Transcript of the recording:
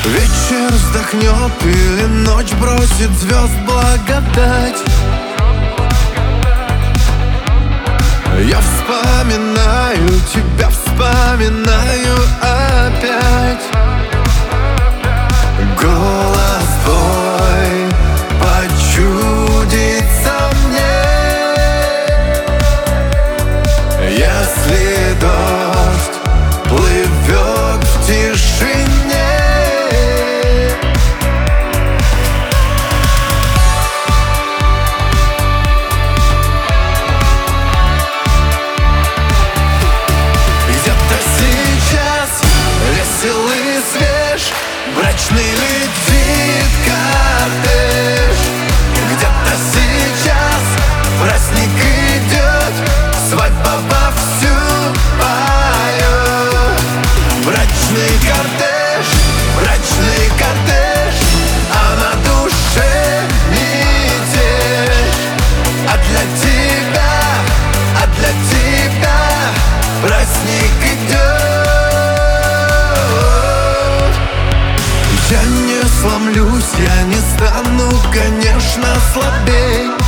Вечер вздохнет или ночь бросит звезд благодать. Я вспоминаю тебя, вспоминаю опять. Голос твой почудится мне, если дождь плывет в тишине. Где-то сейчас весел и свеж брачный летит кортеж. Где-то сейчас праздник идет, свадьба вовсю поет. Брачный кортеж, а на душе метель. А для тебя праздник идет. Я не сломлюсь, я не стану, конечно, слабей.